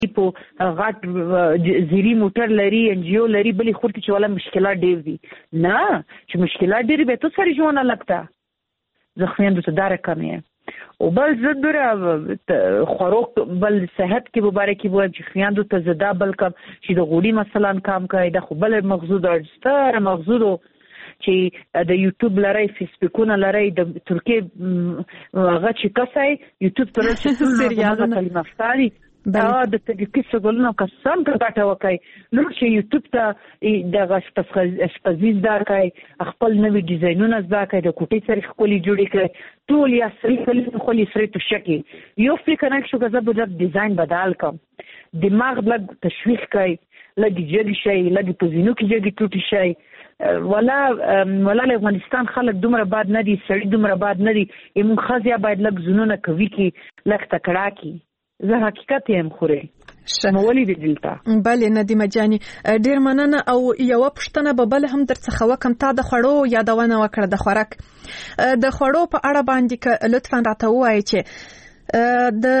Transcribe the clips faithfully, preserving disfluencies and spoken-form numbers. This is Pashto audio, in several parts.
په غټ زیری موټر لري انجیو لري بلې خور کې چې ولا مشکلات ډېر دي نه چې مشکلات ډېر به تو سره ژوند لګتا زه خويندو ته دار کم یم او بل زدره خوراک بل صحت کې مبارکي بو چې خويندو ته زدا بل کم چې د غوړي مثلا کام کوي د خو بل مغزو د ستر مغزو چې د یوټیوب لري فیسبوکونه لري د ترکیه هغه چې کسای یوټیوب تر څو سریالونه کلمه افطاری دا د تدقیق څګلونو قسم کړه وکای نو چې یوټیوب ته د غشپز اشپزیز دا کوي خپل نوې ډیزاینونه زده کوي د کوټې سره خپل جوړې کوي ټول یا سری خپل خپل سری تو شکی یو فکر نه شو غزه بل ډیزاین بدل کوم دماغ لګ تشویق کوي لګ جګ شي لګ په زینو کې جګ ټوټي شي ولا ولا افغانستان خلک دومره باد نه دي سړی دومره باد نه دي یم خزیا باید لګ زونونه کوي کې لګ تکړه کی زه حقیقت یم خوره مولي دی دلته بله ندیمه جاني ډیر مننه او یو پښتنه به بل هم درڅخه وکم تا د خړو یادونه وکړه د خوراک د خړو په اړه باندې لطفا راته وایي چې د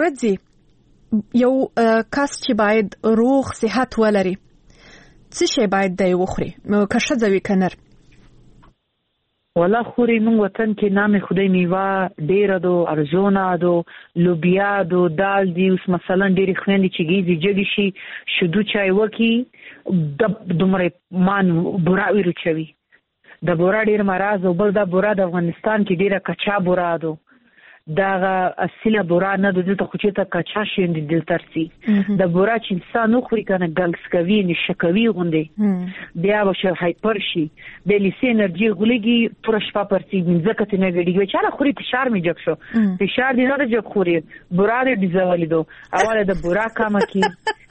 ورځې یو کس چې باید روغ صحت ولري څه شی باید دی وخوري که ښځه وي که نر ولا خوري مونږ وطن کې نام خدای میوه ډیر دو ارزونه دو لوبیا دو دال دی اوس مثلا ډیر خويندې چې گیزي جګی شي شودو چای وکي د دومره مان بوراوي رچوي د بورا ډیر مرز او بل د بورا د افغانستان کې ډیره کچا بورا دو دا اصله بورا نه د دې ته خو چې ته کچا شي د دل ترسي د بورا چې انسان خو کنه ګلس کوي نشکوي غوندي بیا وشه هایپر شي د لیسي انرژي غليږي پر شپه پرسي ځکه ته نه غړي چې را خوري فشار می جګ شو فشار دي نه جګ خوري بورا دې دزولې دو اوله د بورا کما کی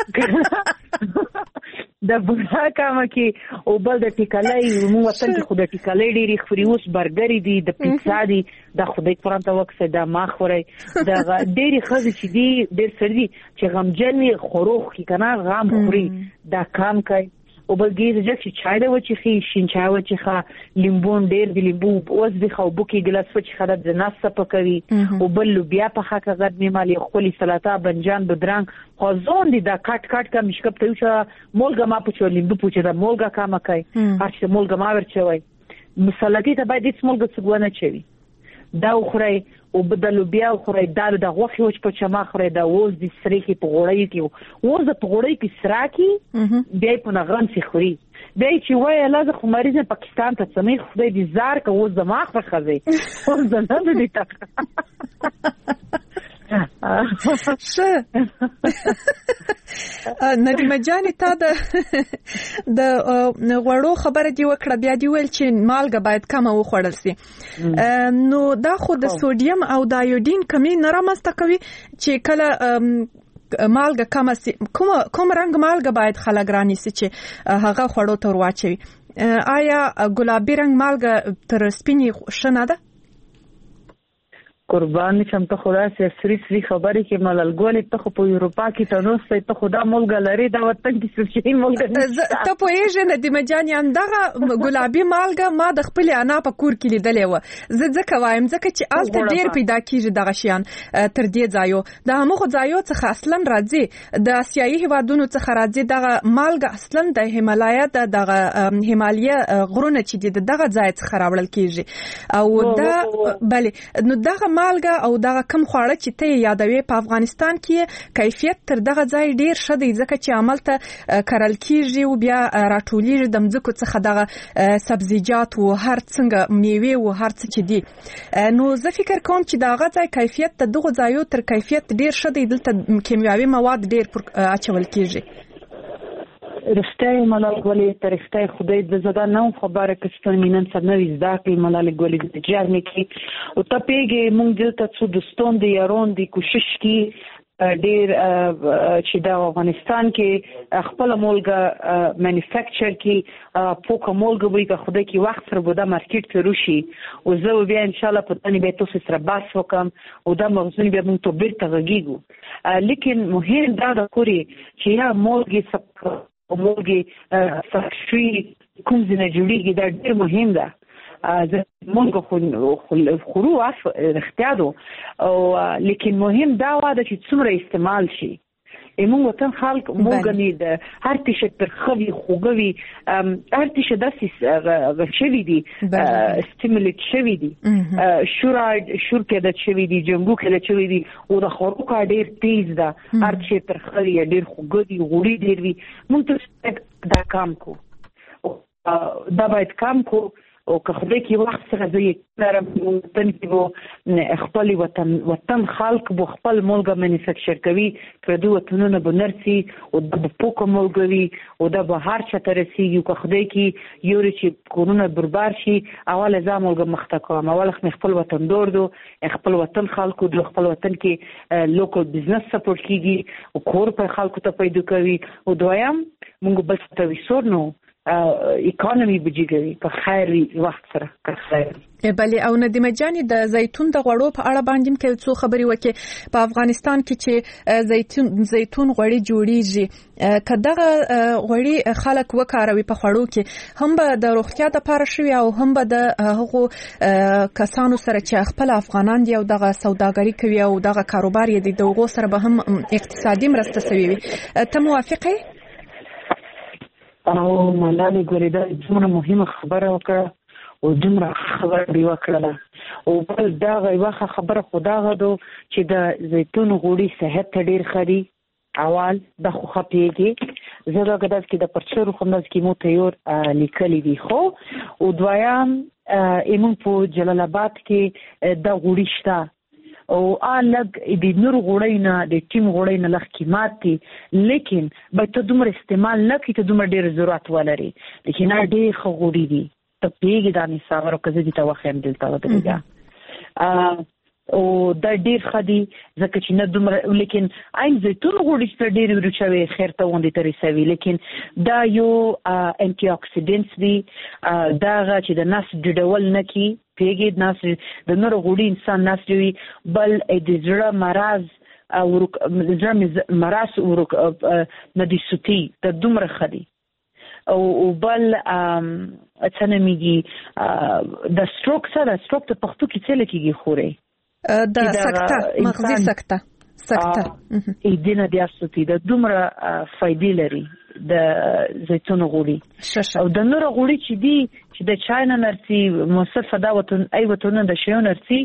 د بورا کما کی او بل د ټیکلای مو وطن کې خو د ټیکلای ډېری خوري اوس برګری دي د پیزا دي د خدای قرآن ته وکړه د ما خوري د ډېری خزې چې دي ډېر سړي چې غمجن خوروخ کی کنه غم خوري دا کام کوي او بل ګیز چې چای د وچی خي شین چای وچی ښه لیمبون ډېر دی لیمبو اوس به خو بوکي ګلاس وچی خره د ناس په کوي او بل بیا په حق غد می مالي خپل سلاطه بنجان بدرنګ خو زون دي دا کټ کټ کا مشکپ ته چې مولګه ما پوچو لیمبو پوچو دا مولګه کا ما کوي هر څه مولګه ما ورچوي مسلطي ته باید هیڅ مولګه څګونه چوي دا خوري او بدلو بیا خوري دا د غوخي وچ په چما خوري دا وز د سریخي په غوړی کې وز د غوړی کې سراکی بیا په نغرم سي خوري بیا چې وای لازم خو مریض پاکستان ته سمي خدای دې زار کا وز دماغ په خزي وز د نه دي تک شه ندیمه جاني تا د د غوړو خبره دی وکړه بیا دی ویل چې مالګه باید کم وخوړل سي نو دا خو د سوډیم او د ایودین کمی نه رامسته کوي چې کله مالګه کم سي کوم کوم رنگ مالګه باید خلک رانیسي چې هغه خړو تر واچوي آیا ګلابي رنگ مالګه تر سپینی شنه ده قربان شم ته خدا سي سری سری خبرې کې ملل ګولې ته خو په یوروپا کې ته نو ستې ته خدا مولګه لري دا وطن کې څه شي مولګه ته په یې نه د مجاني هم دغه ګلابي مالګه ما د خپل انا په کور کې لیدلې و زه ځکه وایم ځکه چې آلته ډیر پیدا کیږي دغه شیان تر دې ځایو د همغه ځایو څخه اصلا راځي د اسیایي هیوادونو څخه راځي دغه مالګه اصلا د هیمالایا دغه هیمالیا غرونه چې دغه ځای څخه راوړل کیږي او دا بله نو دغه مالګه او دغه کم خواړه چې ته یادوي په افغانستان کې کیفیت تر دغه ځای ډیر ښه دی ځکه چې عملته کرل کیږي او بیا راټولېږي د مځکو څخه دغه سبزیجات او هر څنګه میوه او هر څه چې دي نو زه فکر کوم چې دغه ځای کیفیت د دغه ځایو تر کیفیت ډیر ښه دی دلته کیمیاوي مواد ډیر اچول کیږي رښتیا ملال ګولې ترښتای خدای د زړه نو خبره کښته مينن سره نو زده کې ملال ګولې د جرمه کې او ته پیګه مونږ دلته څو دوستون دی یارون دی کوشش کی ډیر چې د افغانستان کې خپل مولګه مانیفیکچر کې پوکا مولګه وي که خدای کې وخت سره بوده مارکیټ کې روشي او زه بیا ان شاء الله په تنه به تاسو سره بحث وکم او دا موضوع به مونږ ته بیرته غږیږو لیکن مهم دا د کوري چې یا مولګه سب مولګي فاکټري کوم ځای جوړیږي دا ډېر مهم ده زه مونږ خو خورو اف اختیارو او لیکن مهم دا و چې څومره استعمال شي ایمون وطن خلق موږ نه د هر تیشه ترخوي خوګوي هر تیشه داسې غشوي دي استیمولیټ شوي دي شورا شور کې د شوي دي جنګو کې د شوي دي او د خوراک ډیر تیز ده هر تیشه ترخوي ډیر خوګوي غوړي ډیر وي موږ ته دا کام کو دا باید کام کو او که خدای کې وخت سره زه نرم وطن کې وو خپل وطن وطن خلق بو خپل ملګا مینیفیکچر کوي پردو وطنونه به نرسي او د پوکو ملګوي او د بهر چته رسیږي که خدای کې یوري چې کورونه بربار شي اول ځم ملګا مخته کوم اول خپل وطن دور دو خپل وطن خلکو د خپل وطن کې لوکل بزنس سپورټ کیږي او کور په خلکو ته پیدا کوي او دویم موږ بل څه وسور نو اکانومي بجیږي په خیر وخت سره که خیر بله او ندیمه جانې د زیتون د غوړو په اړه باندې کې څو خبرې وکړي په افغانستان کې چې زیتون زیتون غوړي جوړیږي کداغه غوړي خلک وکاروي په خوړو کې هم به د روغتیا لپاره شوي او هم به د هغو کسانو سره چې خپل افغانان دي او دغه سوداګري کوي او دغه کاروبار یې د دغو سره به هم اقتصادي مرسته شوي وي ته موافقه او ملالۍ ګورې دا څومره مهمه خبره وکړه او دومره خبره دی وکړه او بل دا غوښه خبره خداغه دو چې د زیتون غوړي صحت ته ډیر خري اول د خو خپېږي زه دا غواړم چې د پرچورو خمنځ کې مو تیور لیکلي دي خو او دویم ایمون په جلال آباد کې د غوړي شته او الګ د نور غوړی نه د ټیم غوړی نه لږ قیمت دي لیکن به ته دومره استعمال نه کړې ته دومره ډېر ضرورت ولري لیکن ډېر ښه غوړي دي ته پوهېږې دا نصاب که زه دې ته وښیم دلته ودرېږه او دا ډېر ښه دي ځکه چې نه دومره لیکن عین زیتون غوړي چې ډېر وروچوي خیر ته غوندې ته رسوي لیکن دا یو انټي اکسیډنټس دي دا هغه چې د نس ډډول نه کړي پیګید ناس د نور غوړي انسان ناس دی بل د زړه مرز او زړه مرز ورک نه دي سوتي د دومره خدي او بل څنګه میږي د سټروک سره سټروک ته پښتو کې څه لکېږي خوري د سکته مغزي سکته سکته ا دې نه د اسوتي د دومره فائدې لري د زیتون غوړي او د نور غوړي چې دی چې د چاینا نرسي مصرف دا وتون ای وتون د شیو نرسي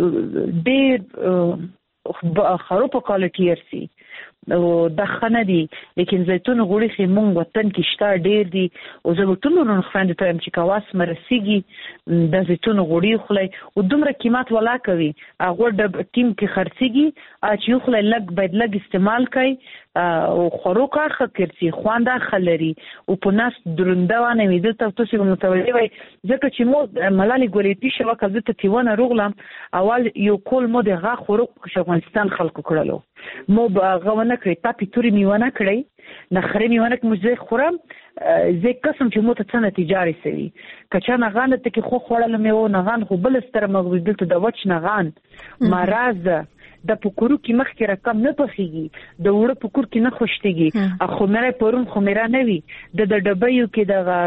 ډېر خراب کوالټي ارسي او د خنه دي لیکن زیتون غوړي خې مونږ وطن کې شته ډېر دي او زه ټول نور خوند ته چې کواس مرسيږي د زیتون غوړي خلای او دومره قیمت ولا کوي هغه د ټیم کې خرڅيږي چې خلای لګ باید لګ استعمال کوي او خوروکه خکرسي خواندا خلري او په ناس دروندوانه وي دلته تاسو متوجي وي ځکه چې مو ملالي ګولېتی شو کله ته تیونه روغلم اول یو کول مو دغه خوروک په افغانستان خلکو کړلو مو غوونه کړی تا پیتوري میونه کړی نخري میونه کوم ځای خورم زه قسم چې مو ته څنګه تجاري سوي کچا نغان ته کې خو خوړل مې و نغان خو بل ستر مغوي دلته د وچ نغان مرز د پکورو کې مخ کې رقم نه پخېږي د وړو پکور کې نه خوشتيږي اخو مې پرون خو مې نه وي د د ډبېو کې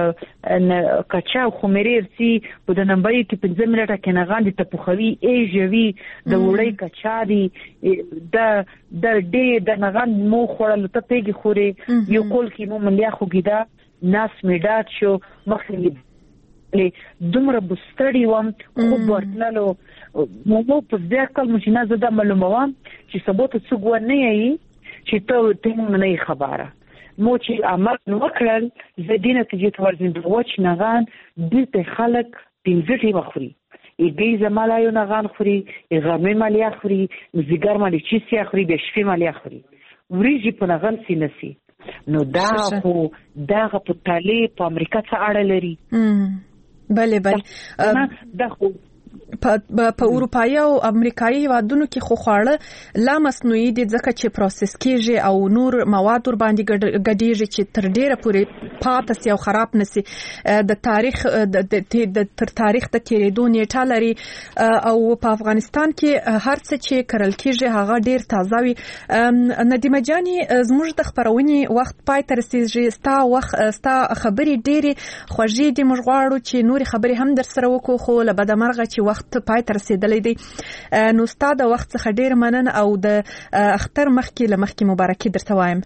د کچا خو مې رسي په د نمبرې کې پنځه منټه کې نه غاندي ته پخوي ای جوي د وړې کچا دي د د ډې د نغان مو خورل ته پیګي خوري یو کول کې مو ملیا خوګیدا ناس میډات شو مخې دومره بستړی وم خو ورتللو مو په دې کال مو چې نه زده معلوموم چې سبوت څوک ونه یي چې ته ته نه خبره مو چې امر وکړل زدينه چې ورزين د وچ نغان د خلک پنځه مخوري ایږي زمالایو نغان خوري غرمه مالیا خوري زیګر مالي چې سي خوري به شپې مالیا خوري وريجي په نغان سینسي نو دا خو دا په تالي په امریکا څخه اړه لري بله بله دا خو په اروپایي او امریکایي هیوادونو کې خو خواړه لا مصنوعي دي ځکه چې پروسس کیږي او نور مواد ور باندې ګډېږي چې تر ډیره پورې پاتې سي او خراب نسي د تاریخ د تر تاریخ د تیریدو نیټه لري او په افغانستان کې هر څه چې کرل کیږي هغه ډیر تازه وي. ندیمه جاني زموږ د خبرونې وخت پای ته رسیدي ستا وخت ستا خبرې ډېری خوږې دي موږ غواړو چې نور خبرې هم در سره وکړو خو له بده مرغه چې وخت وخت پای تر رسیدلې دی نو ستاسو د وخت څخه ډیر مننه او د اختر مخکې لمخکې مبارکي درته وایم.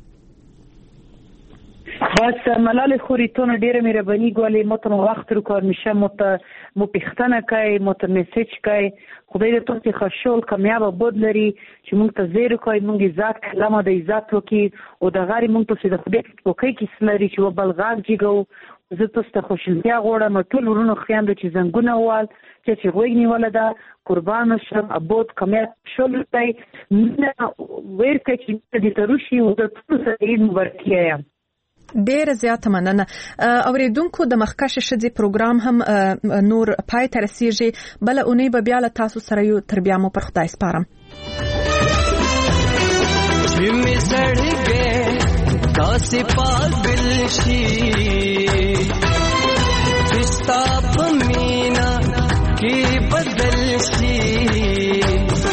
بس ملال خوریتون ډیره مهرباني ګولې مو وخت رو کار میشه مو مو پښتنه کوي مو ته میسج کوي خدای دې تاسو خوشحال کامیاب بود لري چې موږ ته زیرو کوي موږ عزت کلمه د عزت وکي او د غاری موږ ته د خدای په کوي کې سلري چې وبلغاګ جيګو زه تاسو ته خوشحالي غوړم ټول ورونو خیاند چې زنګونه وال چې چې وګنی ولدا قربان شم ابود کامیاب شول تای نه ورکه چې دې تروشي او د ټول سره مبارکي یم. ډیر زیات مننه. اوریدونکو د مخکشه شدي پروګرام هم نور پای تر رسیږي بل اونۍ به بیا له تاسو سره یو تر بیا مو پر خدای سپارم. می سړګې تاسو پاگل شي رشتہ پمینا کې بدل شي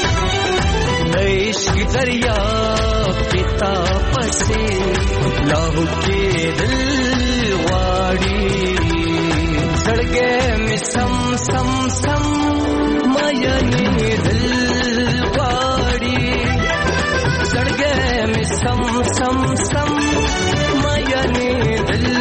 عشق دریا پتا پسې لاهو کې دل واړي سړګې می سم سم سم مایانې دل واړي سړګې می سم سم سم مایانې دل